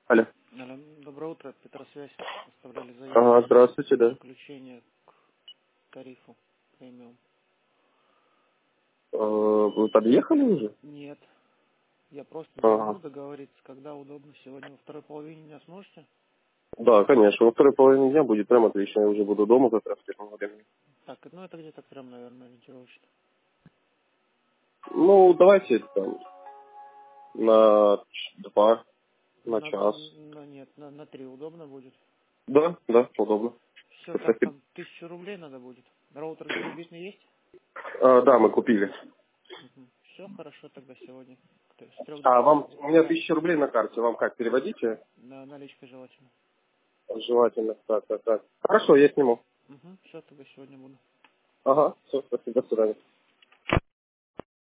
Алло. Алло, доброе утро, Петросвязь. Оставляли заявку Ага, здравствуйте, на да. подключение к тарифу премиум. Вы подъехали уже? Нет, я просто звоню Ага. договориться, когда удобно. Сегодня во второй половине меня сможете? Да, конечно. Во второй половине дня будет прям отлично. Я уже буду дома как раз к этому времени. Так, ну это где-то прям, наверное, ориентировочно. Ну, давайте там на 2, на час. Нет, на 3 удобно будет. Да, удобно. Все, так Спасибо. там 1000 рублей надо будет. Роутер гигабитный есть? Да, мы купили. Все, хорошо, тогда сегодня с 3 до А 5. вам, у меня 1000 рублей на карте. Вам как, переводите? На наличкой желательно. Желательно. Так. Хорошо, я сниму. Все, тогда сегодня буду. Ага, все, спасибо, до свидания.